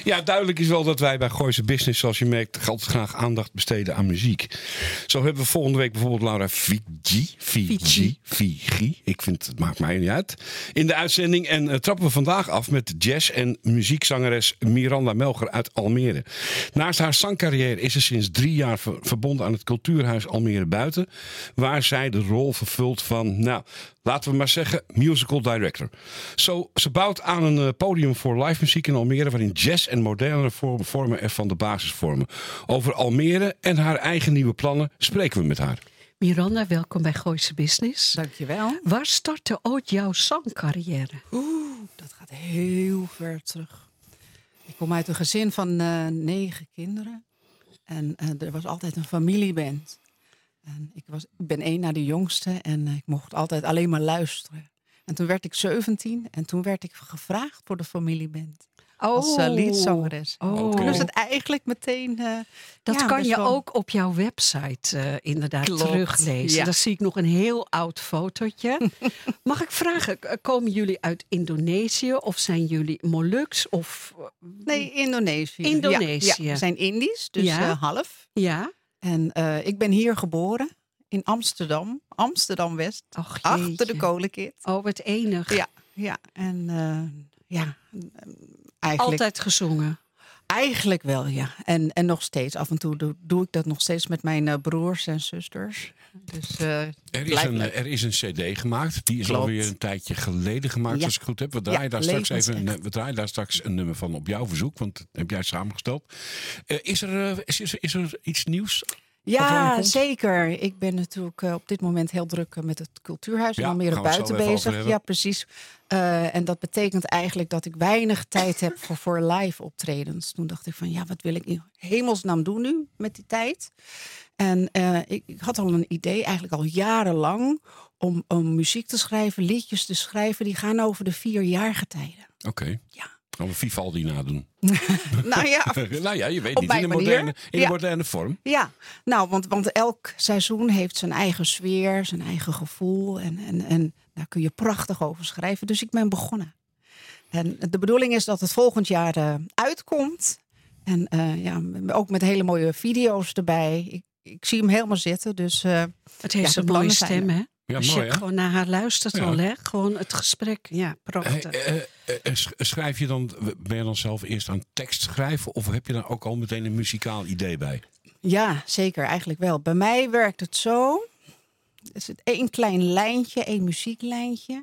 Ja, duidelijk is wel dat wij bij Gooise Business, zoals je merkt, altijd graag aandacht besteden aan muziek. Zo hebben we volgende week bijvoorbeeld Laura Figi. Ik vind, het maakt mij niet uit. In de uitzending. En trappen we vandaag af met jazz- en muziekzangeres Miranda Melcher uit Almere. Naast haar zangcarrière is ze sinds 3 jaar verbonden aan het Cultuurhuis Almere Buiten. Waar zij de rol vervult van, laten we maar zeggen, musical director. Ze bouwt aan een podium voor live muziek in Almere, waarin jazz en moderne vormen ervan de basis vormen. Over Almere en haar eigen nieuwe plannen spreken we met haar. Miranda, welkom bij Gooise Business. Dankjewel. Waar startte ooit jouw zangcarrière? Dat gaat heel ver terug. Ik kom uit een gezin van 9 kinderen. En er was altijd een familieband. En ik ben 1 na de jongste en ik mocht altijd alleen maar luisteren. En toen werd ik 17 en toen werd ik gevraagd voor de familieband. Als liedzangeres. Toen is het eigenlijk meteen... Dat kan je wel... ook op jouw website inderdaad teruglezen. Ja. Daar zie ik nog een heel oud fotootje. Mag ik vragen, komen jullie uit Indonesië of zijn jullie Moluks? Nee, Indonesië. Indonesië. Ja, we zijn Indisch, dus half. Ja. En ik ben hier geboren in Amsterdam. Amsterdam-West. Achter de kolenkit. Oh, wat enig. Ja. En eigenlijk... Altijd gezongen? Eigenlijk wel, ja. En nog steeds. Af en toe doe ik dat nog steeds met mijn broers en zusters. Dus, er is een cd gemaakt. Die is alweer een tijdje geleden gemaakt, als ik goed heb. We draaien daar straks een nummer van op jouw verzoek. Want dat heb jij samengesteld. Is er iets nieuws? Ja, zeker. Ik ben natuurlijk op dit moment heel druk met het Cultuurhuis in Almere Buiten bezig. Ja, precies. En dat betekent eigenlijk dat ik weinig tijd heb voor live optredens. Toen dacht ik van, wat wil ik in hemelsnaam doen nu met die tijd? En ik had al een idee, eigenlijk al jarenlang, om muziek te schrijven, liedjes te schrijven. Die gaan over de 4-jaargetijden. Oké. Ja. Gaan we Vivaldi nadoen? Nou ja, je weet niet. In de moderne vorm. Ja, want elk seizoen heeft zijn eigen sfeer, zijn eigen gevoel. En daar kun je prachtig over schrijven. Dus ik ben begonnen. En de bedoeling is dat het volgend jaar uitkomt. En ook met hele mooie video's erbij. Ik zie hem helemaal zitten. Dus, het heeft een mooie stem, hè? Ja, als mooi, je gewoon naar haar luistert al, hè? Gewoon het gesprek. Ja, prachtig. Schrijf je dan, ben je dan zelf eerst aan tekst schrijven? Of heb je dan ook al meteen een muzikaal idee bij? Ja, zeker. Eigenlijk wel. Bij mij werkt het zo. Er zit 1 klein lijntje, 1 muzieklijntje.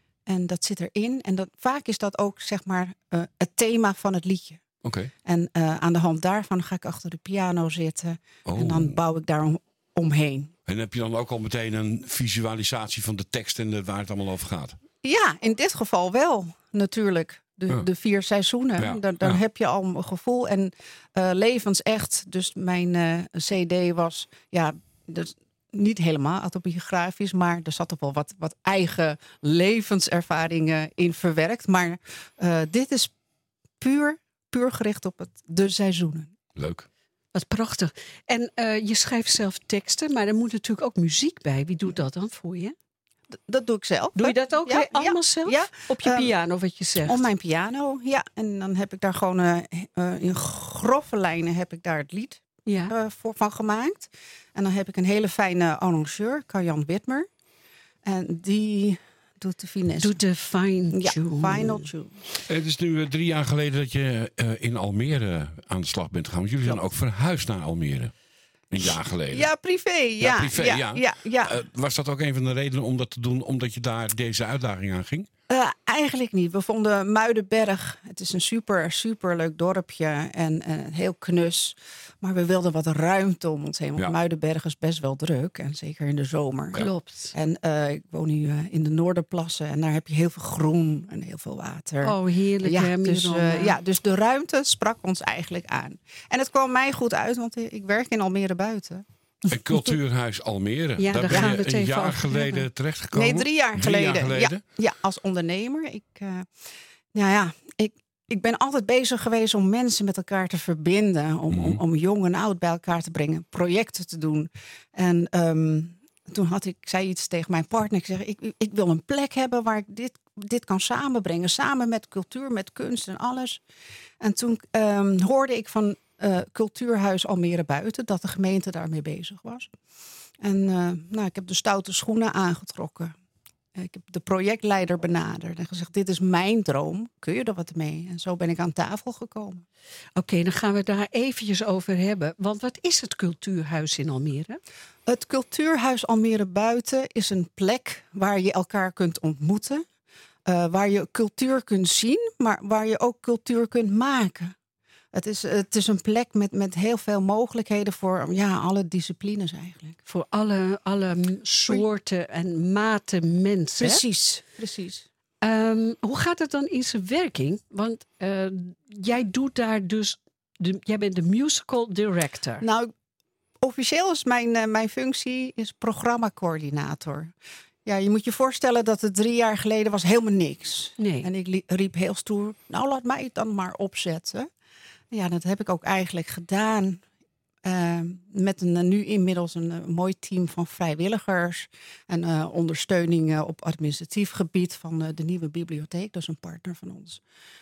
En dat zit erin. En vaak is dat ook, zeg maar, het thema van het liedje. Okay. En aan de hand daarvan ga ik achter de piano zitten. En dan bouw ik daar omheen. En heb je dan ook al meteen een visualisatie van de tekst en waar het allemaal over gaat? Ja, in dit geval wel, natuurlijk. De 4 seizoenen. Ja, dan heb je al een gevoel. En levensecht, dus mijn cd was... dus niet helemaal autobiografisch, maar er zat ook wel wat eigen levenservaringen in verwerkt. Maar dit is puur gericht op de seizoenen. Leuk. Wat prachtig. En je schrijft zelf teksten, maar er moet natuurlijk ook muziek bij. Wie doet dat dan voor je? Dat doe ik zelf. Doe je dat ook weer allemaal zelf? Ja. Op je piano, wat je zegt? Op mijn piano, ja. En dan heb ik daar gewoon in grove lijnen heb ik daar het lied van gemaakt. En dan heb ik een hele fijne arrangeur, Karjan Witmer. En die doet de finesse. Doet de fine tune. Ja, final tune. Het is nu 3 jaar geleden dat je in Almere aan de slag bent gegaan. Want jullie zijn ook verhuisd naar Almere. Een jaar geleden. Ja, privé. Was dat ook een van de redenen om dat te doen, omdat je daar deze uitdaging aan ging? Eigenlijk niet. We vonden Muidenberg, het is een super leuk dorpje en heel knus. Maar we wilden wat ruimte om ons heen. Want Muidenberg is best wel druk. En zeker in de zomer. Klopt. En ik woon nu in de Noorderplassen. En daar heb je heel veel groen en heel veel water. Oh, heerlijk. Dus de ruimte sprak ons eigenlijk aan. En het kwam mij goed uit, want ik werk in Almere Buiten. Een Cultuurhuis Almere. Ja, daar ben je een jaar geleden terechtgekomen. Nee, 3 jaar geleden. Ja, als ondernemer. Ik ben altijd bezig geweest om mensen met elkaar te verbinden. Om jong en oud bij elkaar te brengen. Projecten te doen. En toen zei iets tegen mijn partner. Ik zeg, ik wil een plek hebben waar ik dit kan samenbrengen. Samen met cultuur, met kunst en alles. En toen hoorde ik van Cultuurhuis Almere Buiten, dat de gemeente daarmee bezig was. En ik heb de stoute schoenen aangetrokken. Ik heb de projectleider benaderd en gezegd, dit is mijn droom. Kun je er wat mee? En zo ben ik aan tafel gekomen. Oké, dan gaan we daar eventjes over hebben. Want wat is het Cultuurhuis in Almere? Het Cultuurhuis Almere Buiten is een plek waar je elkaar kunt ontmoeten. Waar je cultuur kunt zien, maar waar je ook cultuur kunt maken. Het is een plek met heel veel mogelijkheden voor alle disciplines eigenlijk. Voor alle soorten en maten mensen. Precies. Hoe gaat het dan in zijn werking? Want jij doet daar dus, jij bent de musical director. Nou, officieel is mijn functie is programmacoördinator. Ja, je moet je voorstellen dat het 3 jaar geleden was helemaal niks. Nee. En ik riep heel stoer, nou laat mij het dan maar opzetten. Ja, dat heb ik ook eigenlijk gedaan. Met nu inmiddels een mooi team van vrijwilligers. En ondersteuning op administratief gebied van de Nieuwe Bibliotheek. Dat is een partner van ons.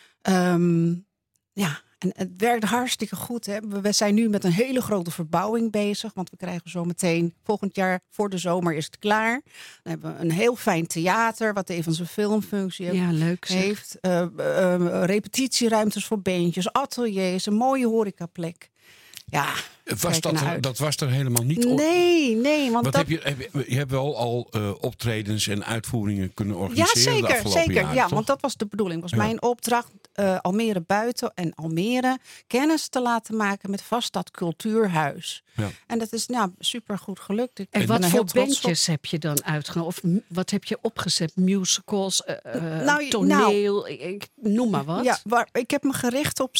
En het werkt hartstikke goed. Hè? We zijn nu met een hele grote verbouwing bezig. Want we krijgen zo meteen, volgend jaar voor de zomer is het klaar. Dan hebben we een heel fijn theater, wat tevens een filmfunctie heeft. Repetitieruimtes voor beentjes, ateliers, een mooie horecaplek. Ja, dat was er helemaal niet op. Nee, want je hebt wel al optredens en uitvoeringen kunnen organiseren de afgelopen jaren, ja, toch? want dat was de bedoeling. Was mijn opdracht Almere Buiten en Almere kennis te laten maken met Vaststad Cultuurhuis. Ja. En dat is super goed gelukt. En wat voor bandjes heb je dan uitgenodigd? Of wat heb je opgezet? Musicals, toneel, noem maar wat. Ja, ik heb me gericht op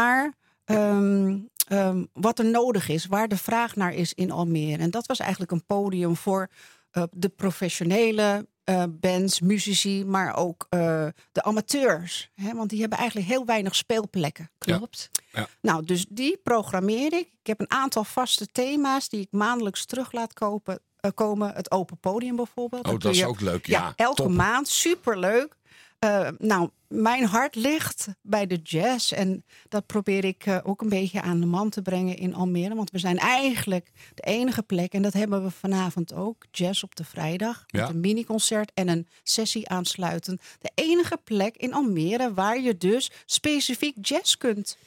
wat er nodig is, waar de vraag naar is in Almere. En dat was eigenlijk een podium voor de professionele bands, muzici, maar ook de amateurs. Hè? Want die hebben eigenlijk heel weinig speelplekken. Klopt. Ja. Nou, dus die programmeer ik. Ik heb een aantal vaste thema's die ik maandelijks terug laat komen. Het open podium bijvoorbeeld. Oh, dat is ook leuk. Ja, elke maand. Superleuk. Mijn hart ligt bij de jazz. En dat probeer ik ook een beetje aan de man te brengen in Almere. Want we zijn eigenlijk de enige plek, en dat hebben we vanavond ook, jazz op de vrijdag. Met een miniconcert en een sessie aansluitend. De enige plek in Almere waar je dus specifiek jazz kunt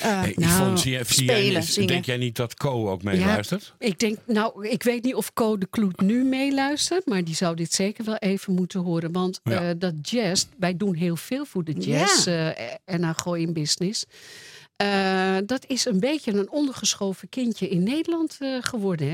spelen, zingen. Denk jij niet dat Co ook meeluistert? Ik weet niet of Co de Kloet nu meeluistert, maar die zou dit zeker wel even moeten horen. Want dat jazz, wij doen heel veel voor de jazz en naar Gooi in Business. Dat is een beetje een ondergeschoven kindje in Nederland geworden, hè?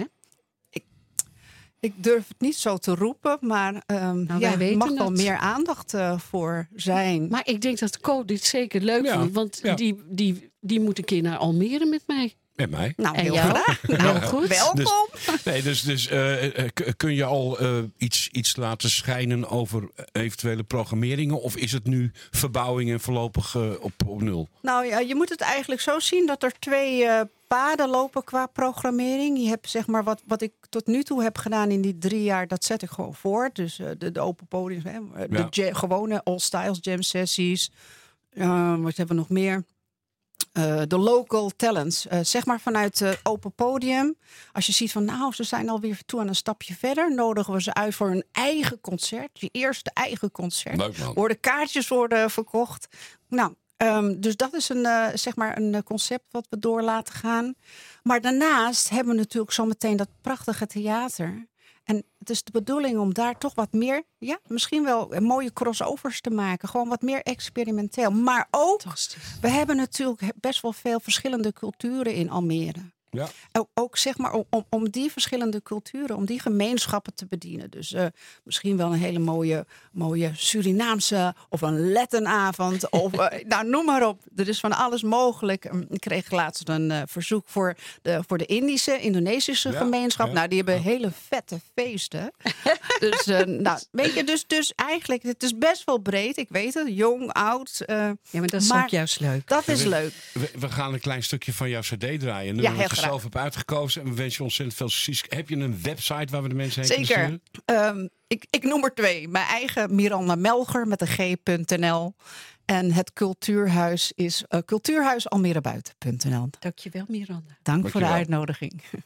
Ik durf het niet zo te roepen, maar er mag wel meer aandacht voor zijn. Maar ik denk dat Co dit zeker leuk vindt, want die moet een keer naar Almere met mij. Met mij? Nou, heel graag. Nou, goed. Welkom. Dus kun je al iets laten schijnen over eventuele programmeringen? Of is het nu verbouwing en voorlopig op nul? Nou ja, je moet het eigenlijk zo zien dat er 2 paden lopen qua programmering. Je hebt zeg maar wat ik tot nu toe heb gedaan in die 3 jaar, dat zet ik gewoon voor. Dus de open podiums, de gewone all styles jam sessies. Wat hebben we nog meer? De local talents. Zeg maar vanuit het open podium. Als je ziet van ze zijn alweer toe aan een stapje verder. Nodigen we ze uit voor een eigen concert. Je eerste eigen concert. Worden kaartjes verkocht. Nou, dus dat is een concept wat we door laten gaan. Maar daarnaast hebben we natuurlijk zometeen dat prachtige theater. En het is de bedoeling om daar toch wat meer, misschien wel mooie crossovers te maken. Gewoon wat meer experimenteel. Maar ook, we hebben natuurlijk best wel veel verschillende culturen in Almere. Ja. Ook zeg maar om die verschillende culturen, om die gemeenschappen te bedienen. Dus misschien wel een hele mooie Surinaamse of een Lettenavond. Of noem maar op. Er is van alles mogelijk. Ik kreeg laatst een verzoek voor de Indonesische gemeenschap. Ja. Nou, die hebben hele vette feesten. Dus weet je, dus eigenlijk, het is best wel breed. Ik weet het, jong, oud. Maar dat is ook juist leuk. Dat is leuk. We gaan een klein stukje van jouw cd draaien. Ja, heel graag. zelf hebt uitgekozen. En we wensen je ontzettend veel succes. Heb je een website waar we de mensen heen kunnen sturen? Ik noem er 2. Mijn eigen Miranda Melger met een g.nl. En het cultuurhuis is cultuurhuisalmerebuiten.nl. Dankjewel, Miranda. Dank voor de uitnodiging.